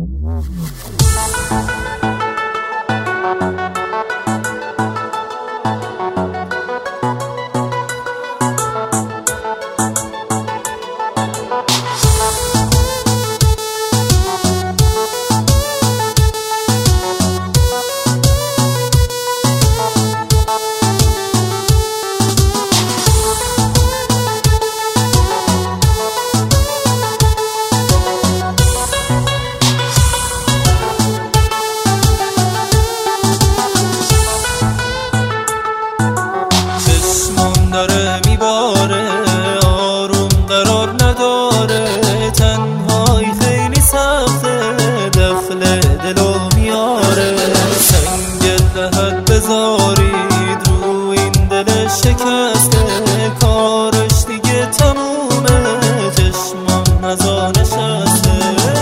داره میباره، آروم قرار نداره، تنهایی خیلی سخته، دخل دلو میاره. سنگ لحد بذارید رو این دل شکسته، کارش دیگه تمومه، چشمام نزا نشسته.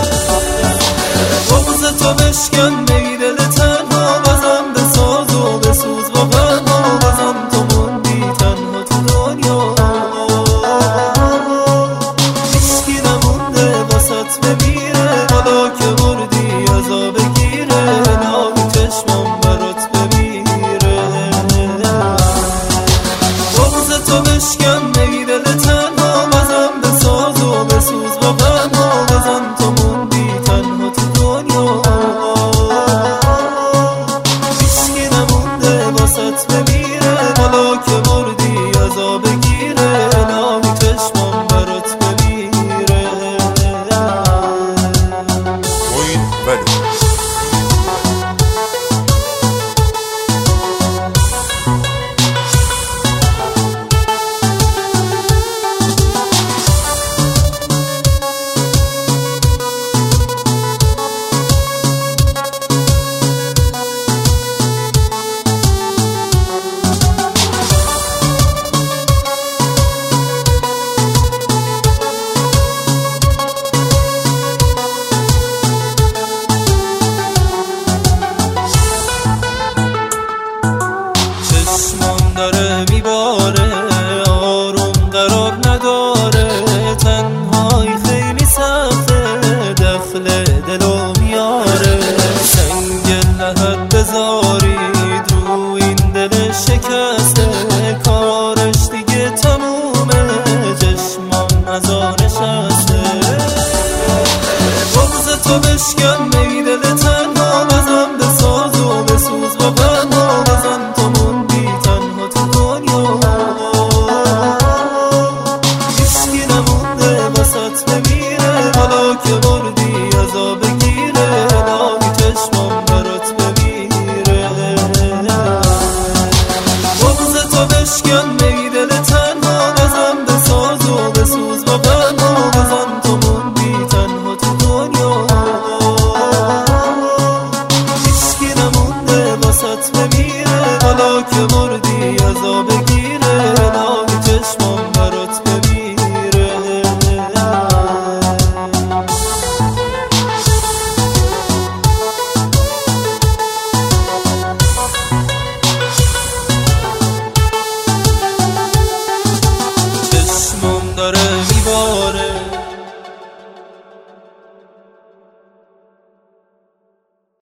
بغض تو بشکن می دل تنها، بازم بساز و بسوز با غمها، بازم تو موندی تنها تو دنیا. هیچکی نمونده واسط بمیره، حالا که بردی عذا بگیره، ناگه چشمام برات بمیره. بغض تو بشکن می دل تنها، بازم بساز و بسوز با غمها، بازم تو موندی تنها تو دنیا. هیچکی نمونده واسط بمیره، حالا که بردی عذا بگیره، ناگه چشمام برات بمیره. معین ولی چشمام داره میباره، آروم قرار نداره، تنهایی خیلی سخته، دخل دلو میاره. سنگ لحد بذارید رو این دل شکسته، کارش دیگه تمومه، چشمام نزا نشسته. بغض تو بشکن می دل تنها، بازم بساز و بسوز با غمها، بازم تو موندی تنها تو دنیا. هیچکی نمونده واسط بمیره، حالا که بردی عذا بگیره، ناگه چشمام برات بمیره. بغض تو بشکن می دل تنها، بازم بساز و بسوز با غمها، بازم تو موندی تنها تو دنیا. هیچکی نمونده واسط بمیره، حالا که بردی عذا بگیره، ناگه چشمام برات